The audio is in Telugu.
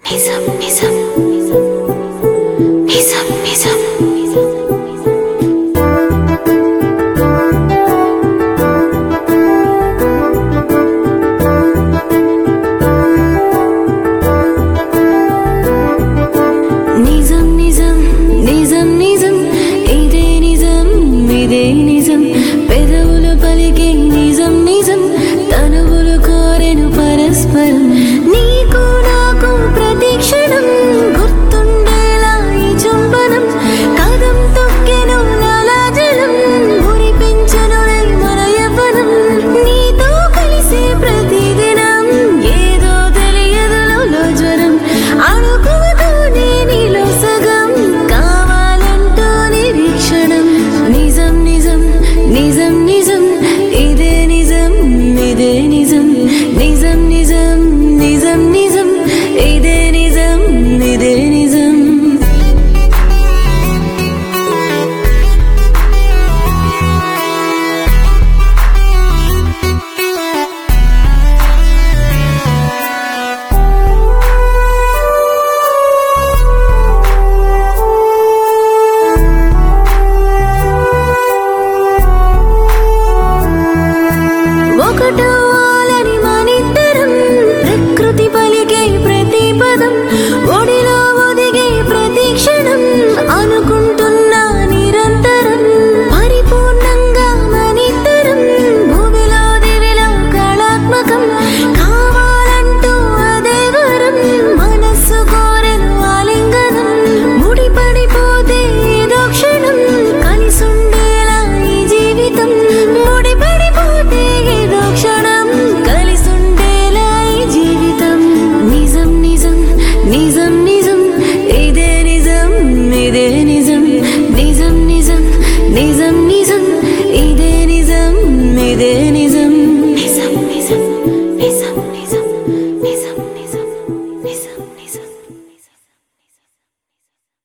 నిజం నిజం నిజం నిజం నిజం నిజం నిజం నిజం ఇదే నిజం ఇదే నిజం పెదవులు పలికే నిజం నిజం తనువులు కోరెను పరస్పరం నీకు నాకు ప్రతి క్షణం గుర్తుండేలా ఈ చుంబనం కదం తొక్కెను లాలాజలం మురిపించెను మన యవ్వనం నీతో కలిసే ప్రతి దినం ఏదో తెలియదు లోలో జ్వరం అణుకువతోనే నీలో సగం కావాలంటూ నిరీక్షణం నిజం నిజం నిజం నిజం ఇదే నిజం ఇదే నిజం నిజం నిజం నిజం నిజం ఇదే నిజం ఇదే నిజం ఒకటోలని మనిద్దరం ప్రకృతి పలికే ప్రతి పదం ఒడిలో ఒదిగే ప్రతి క్షణం అనుకుంటున్నా నిరంతరం పరిపూర్ణంగా మనిద్దరం భూమిలో దివిలో కళాత్మకం కావాలంటూ అదే వరం మనస్సు కోరెను ఆలింగనం ముడిపడిపోతే ఏదో క్షణం కలిసుండేలా ఈ జీవితం ముడిపడిపోతే ఏదో క్షణం కలిసుండేలా ఈ జీవితం నిజం నిజం నిజం నిజం ఇదే నిజం ఇదే నిజం నిజం నిజం నిజం నిజం ఇదే నిజం ఇదే నిజం